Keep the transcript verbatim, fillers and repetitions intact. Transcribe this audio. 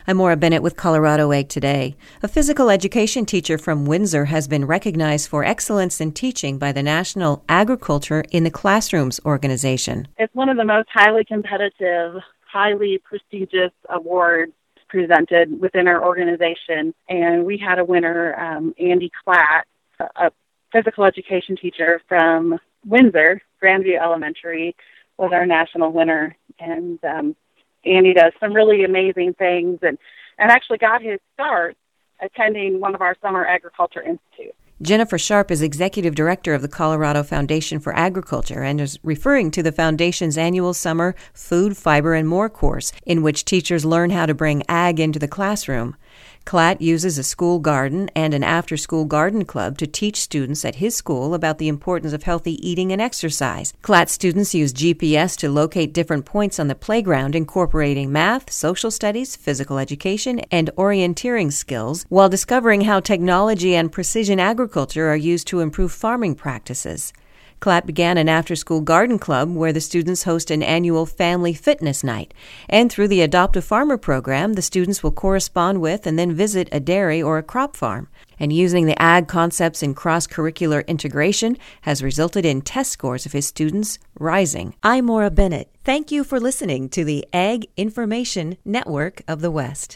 I'm Maura Bennett with Colorado Ag Today. A physical education teacher from Windsor has been recognized for excellence in teaching by the National Agriculture in the Classrooms organization. It's one of the most highly competitive, highly prestigious awards presented within our organization. And we had a winner, um, Andy Klatt, a physical education teacher from Windsor, Grandview Elementary, was our national winner. And um, Andy does some really amazing things and, and actually got his start attending one of our summer agriculture institutes. Jennifer Sharp is executive director of the Colorado Foundation for Agriculture and is referring to the foundation's annual summer Food, Fiber, and More course, in which teachers learn how to bring ag into the classroom. Klatt uses a school garden and an after-school garden club to teach students at his school about the importance of healthy eating and exercise. Klatt students use G P S to locate different points on the playground, incorporating math, social studies, physical education, and orienteering skills, while discovering how technology and precision agriculture are used to improve farming practices. Klatt began an after-school garden club where the students host an annual family fitness night. And through the Adopt a Farmer program, the students will correspond with and then visit a dairy or a crop farm. And using the ag concepts in cross-curricular integration has resulted in test scores of his students rising. I'm Maura Bennett. Thank you for listening to the Ag Information Network of the West.